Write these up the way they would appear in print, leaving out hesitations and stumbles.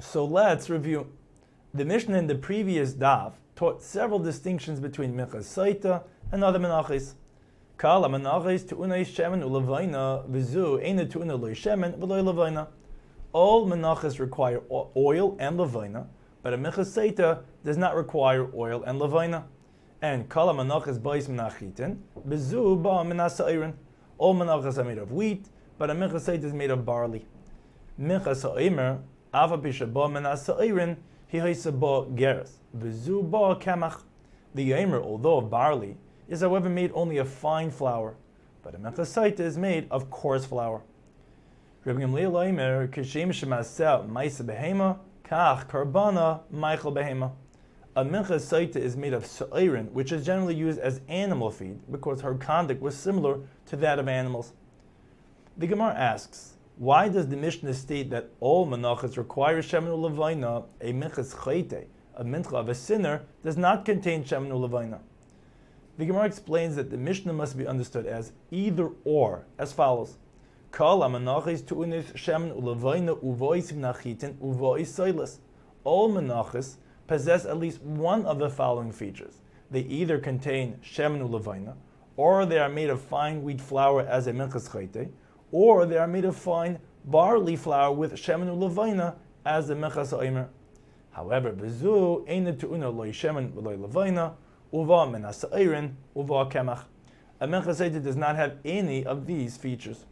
So let's review. The Mishnah in the previous daf taught several distinctions between Minchas Saita and other menachos. Kala menachos tu'unay shemen u'levayna v'zu eina tu'unay loy shemen v'loy levayna. All menachos require oil and levayna, but a Minchas Saita does not require oil and levayna. And kala menachos bais menachitin v'zu ba menasairin. All menachos are made of wheat, but a Minchas Saita is made of barley. Minchas ha'omer ava pisha ba menasairin hi haisa ba geras v'zu ba kamach. The yomer, although of barley, is however made only of fine flour, but a Minchas Saita is made of coarse flour. Rabbi Gamliel Omer kishem shemaseh ma'isa behema kach karbana meichel behema. A Minchas Saita is made of sa'irin, which is generally used as animal feed because her conduct was similar to that of animals. The Gemara asks, why does the Mishnah state that all menachos require shemen u'levayna? A Minchas Chayte, a mincha of a sinner, does not contain shemen u'levayna. The Gemara explains that the Mishnah must be understood as either or, as follows: Kol ha-menachos tu'unis shemen u'levayna uvoisim nachitin uvois soilas. All menachos possess at least one of the following features. They either contain shemen u'levayna, or they are made of fine wheat flour as a Minchas Chayte, or they are made of fine barley flour with shemen u'levayna as the Minchas ha'omer. However, b'zu eina tu'una loy shemen v'loy levayna uva menasairin uva kemach. A Minchas Saita does not have any of these features.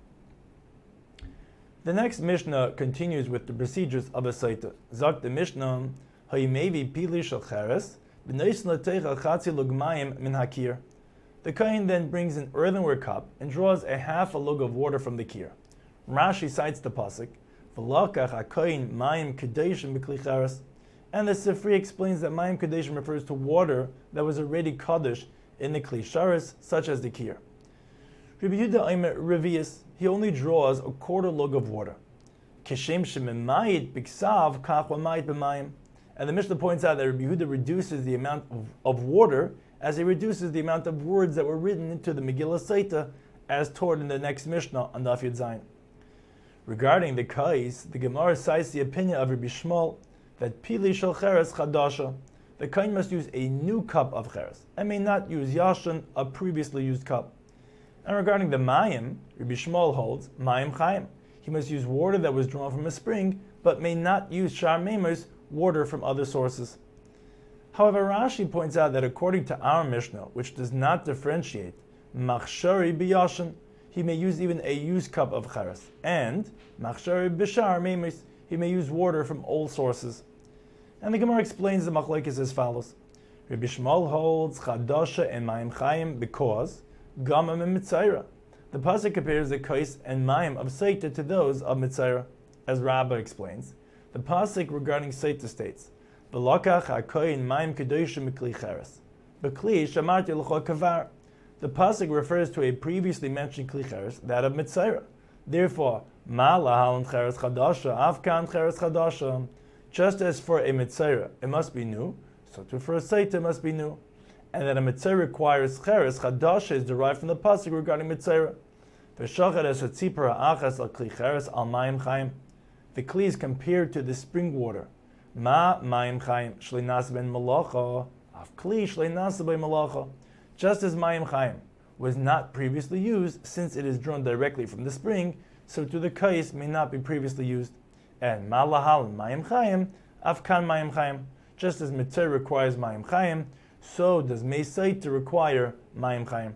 The next Mishnah continues with the procedures of a Saita. Zok the Mishnah, ha'imevi pili shel cheres v'nois l'teicha chatzi lugmayim min hakir. The kohen then brings an earthenware cup and draws a half a lug of water from the kir. Rashi cites the pasuk, v'lakach hakohen mayim kedeshim b'kli cheres, and the Sifri explains that mayim kedeshim refers to water that was already kaddish in the kli cheres, such as the kir. Rabbi Yehuda Omer revius, he only draws a quarter lug of water. Kishem shememayit b'ksav kach v'mayit b'mayim. And the Mishnah points out that Rabbi Yehuda reduces the amount of water as he reduces the amount of words that were written into the Megillah Saita, as taught in the next Mishnah on Daf Yud Zayin. Regarding the kais, the Gemara cites the opinion of Rabbi Shmuel that pili shel cheres chadasha. The kohen must use a new cup of cheres and may not use yashin, a previously used cup. And regarding the mayim, Rabbi Shmuel holds mayim chayim. He must use water that was drawn from a spring, but may not use shar meimers, water from other sources. However, Rashi points out that according to our Mishnah, which does not differentiate machshari b'yashin, he may use even a used cup of cheres, and machshari b'shar meimers, he may use water from old sources. And the Gemara explains the machlokes as follows: Rabbi Shmuel holds chadasha and mayim chayim because gamam and mitzayra. The pasuk compares the kais and mayim of Saita to those of mitzayra. As Rabbah explains, the pasuk regarding Saita states, "V'lakach hakoyin mayim kedoshim mikli cheres, b'kli shamarti l'chol kavar." The pasuk refers to a previously mentioned kli cheres, that of mitzayra. Therefore, ma lahalon cheres chadasha, avkan cheres chadasha. Just as for a mitzayra it must be new, so too for a Saita it must be new. And that a mitzayra requires cheres chadasha is derived from the pasuk regarding mitzayra. V'shachar es hatzipor ha'achas al kli cheres al mayim chayim. The kli is compared to the spring water. Ma mayim chayim shlei nasa ben malacha, av kli shlei nasa ben malacha. Just as mayim chayim was not previously used, since it is drawn directly from the spring, so too the kais may not be previously used. And ma lahal mayim chayim, av kan mayim chayim. Just as mitzayra requires mayim chayim, so does mei saita require mayim chayim.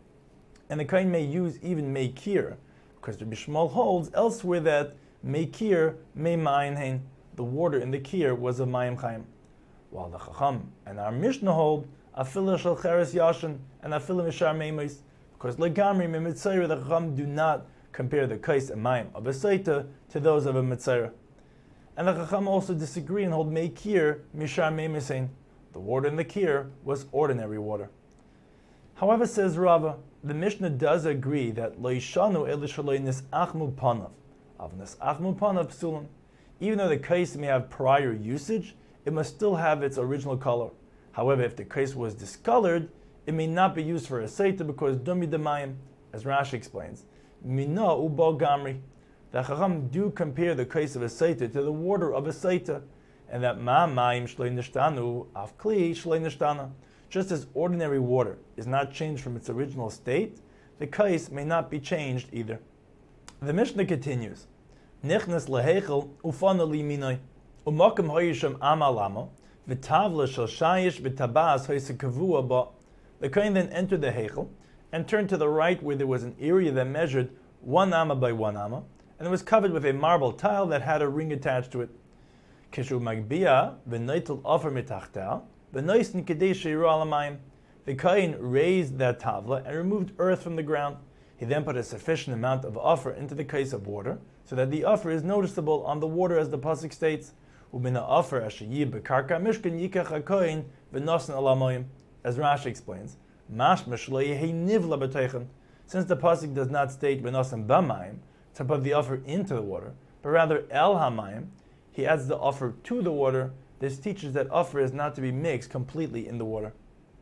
And the kohen may use even mei kir, because Rabbi Shmuel holds elsewhere that mei kir mei mayim hein. The water in the kir was of mayim chayim. While the chacham and our Mishnah hold afilah shel cheres yashin and afilah mishar meimos, because legamri me mitzayra, the chacham do not compare the kais and mayim of a saita to those of a mitzayra. And the chacham also disagree and hold mei kir mishar meimos hein. The water in the kir was ordinary water. However, says Rava, the Mishnah does agree that lo yishanu ela shaloi nisachmu panav, av nisachmu panav psulim. Even though the kais may have prior usage, it must still have its original color. However, if the kais was discolored, it may not be used for a saita because dumi demayim, as Rashi explains, mina ubo gamri. the Chacham do compare the case of a Saita to the water of a Saita, and that Ma Mayim Shlei Nishtanu Af Kli Shlei Nishtana. Just as ordinary water is not changed from its original state, the kais may not be changed either. The Mishnah continues, Nichnas lehechel ufana liminoi, umakim hoyisham amalamo, v'tavla shel shayish v'tabas hoyse kavua ba. The kohen then entered the hechel and turned to the right where there was an area that measured 1 amma by 1 amma, and it was covered with a marble tile that had a ring attached to it. Kishu magbia v'neitel offer mitachtel, v'noisen kedei sheiru alamayim. The kohen raised that tavla and removed earth from the ground. He then put a sufficient amount of offer into the case of water, so that the offer is noticeable on the water, as the pasuk states, "Ubina offer asheyi bekarka mishkan yikach hakohen v'nosen alamayim." As Rashi explains, "Mashma shlo yehi nivla b'teichen." Since the pasuk does not state v'nosen b'mayim to put the offer into the water, but rather el hamayim, he adds the offer to the water. This teaches that offer is not to be mixed completely in the water.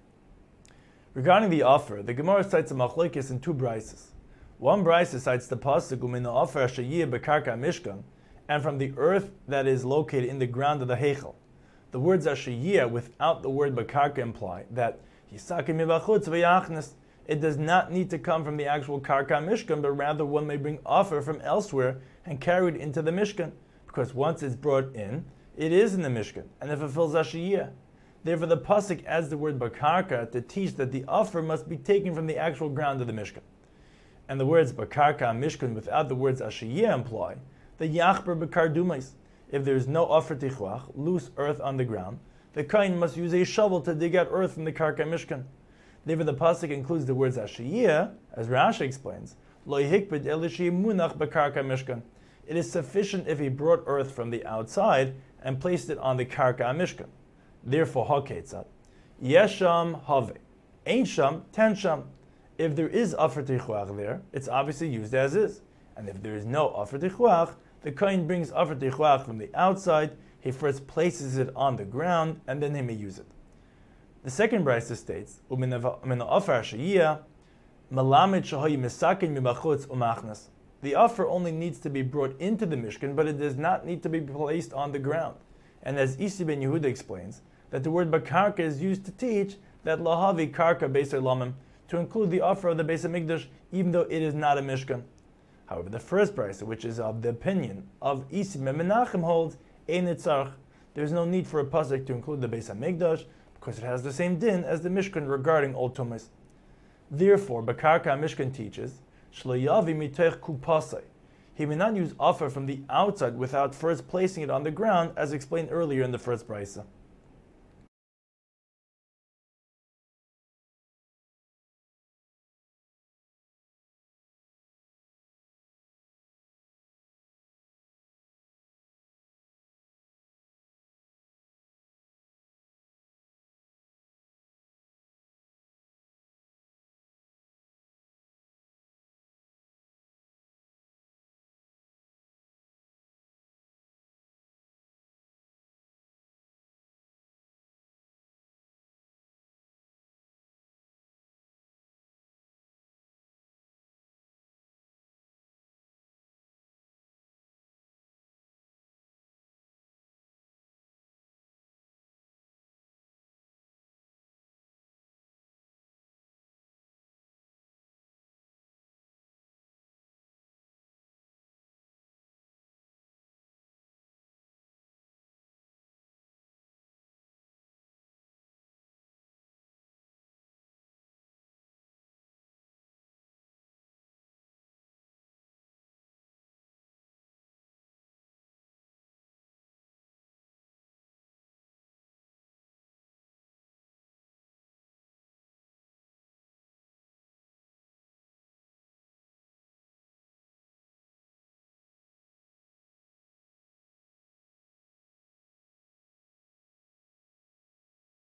Regarding the offer, the Gemara cites a machlokes in two brises. One brisa cites the pasuk u'min offer sheyiyeh bekarka mishkan, and from the earth that is located in the ground of the heichel. The words ashiyeh without the word bekarka imply that yisakim mivachutz v'yachnes. It does not need to come from the actual karka mishkan, but rather one may bring offer from elsewhere and carry it into the mishkan, because once it's brought in, it is in the mishkan and it fulfills ashiyeh. Therefore, the pasuk adds the word bakarka to teach that the offer must be taken from the actual ground of the mishkan. And the words bakarka mishkan without the words ashiyeh imply the yachber bakar dumais. If there is no offer tichuach, loose earth on the ground, the kohen must use a shovel to dig out earth from the karka mishkan. Therefore, the pasuk includes the words ashiyeh, as Rashi explains, lo yihikbid elishi munach bakarka mishkan. It is sufficient if he brought earth from the outside and placed it on the karka mishkan. Therefore, haketzat yesham have, ain't sham ten sham. If there is offer tichuach there, it's obviously used as is. And if there is no offer tichuach, the kohen brings offer tichuach from the outside. He first places it on the ground, and then he may use it. The second brisa states, "Umin offer sheyiyah malamid shahoy misakin mibachutz umachnas." The offer only needs to be brought into the mishkan, but it does not need to be placed on the ground. And as Isi ben Yehuda explains, that the word bakarka is used to teach that lahavi karka beis olamim, to include the offer of the Beis Hamikdash, even though it is not a mishkan. However, the first brisa, which is of the opinion of Isi ben Menachem, holds ein etzarch. There is no need for a pasuk to include the Beis Hamikdash because it has the same din as the mishkan regarding old tumas. Therefore, bakarka mishkan teaches shlo yavi mitoch kupasai. He may not use offer from the outside without first placing it on the ground, as explained earlier in the first brisa.